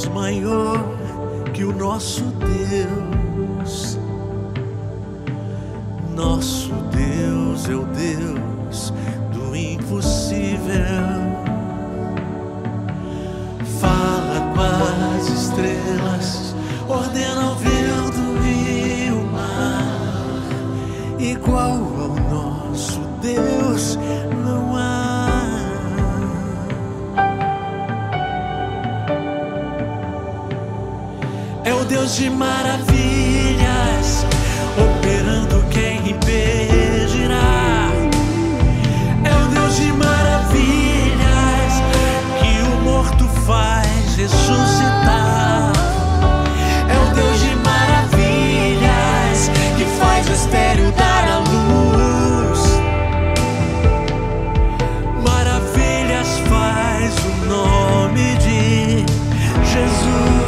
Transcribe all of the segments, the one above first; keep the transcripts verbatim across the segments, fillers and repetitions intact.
Deus maior que o nosso Deus. Nosso Deus é o Deus do impossível. Fala com as estrelas, ordena o vento e o mar. Igual ao nosso Deus não há. É o Deus de maravilhas, operando quem impedirá. É o Deus de maravilhas, que o morto faz ressuscitar. É o Deus de maravilhas, que faz o estéril dar à luz. Maravilhas faz o nome de Jesus.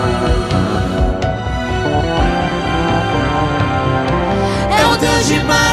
Demais.